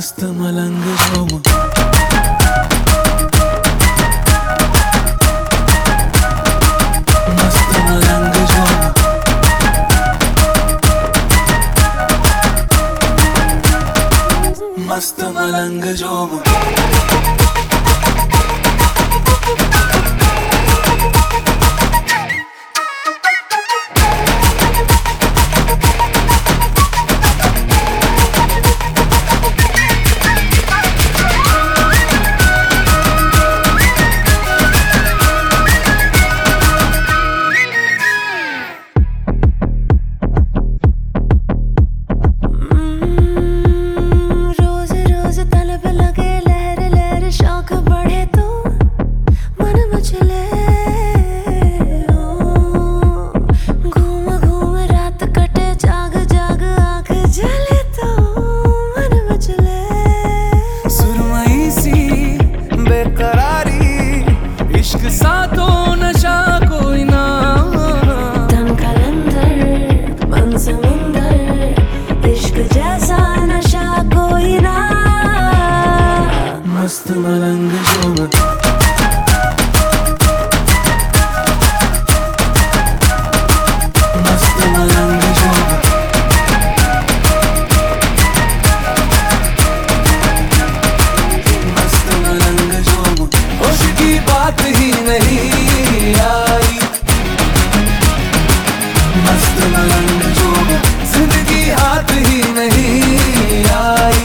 मस्त मलंग झूम, मस्त मलंग झूम, मस्त मलंग झूम। इश्क सा तो नशा कोई ना, तन कलंदर मन समुंदर, इश्क जैसा नशा कोई ना। मस्त मलंग झूम, मस्त मलंग झूम, मस्त मलंग झूम। होश की बात ही नहीं आई, मस्त मलंग झूम। जिंदगी हाथ ही नहीं आई,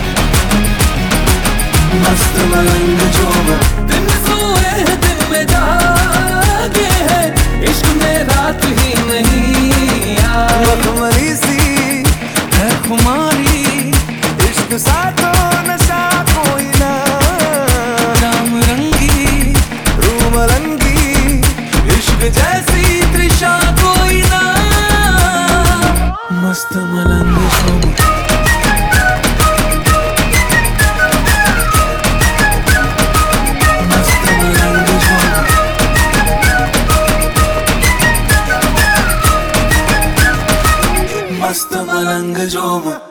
मस्त मलंग झूम। दिन सोए हैं दिन में जागे हैं, इश्क में रात ही नहीं आई। मखमली सी है खुमारी, इश्क सा तो नशा कोई ना, जाम रंगी रूम रंगी, इश्क जैसी तृषा कोई ना। मस्त मलंग झूम, मस्त मलंग झूम, मस्त मलंग झूम।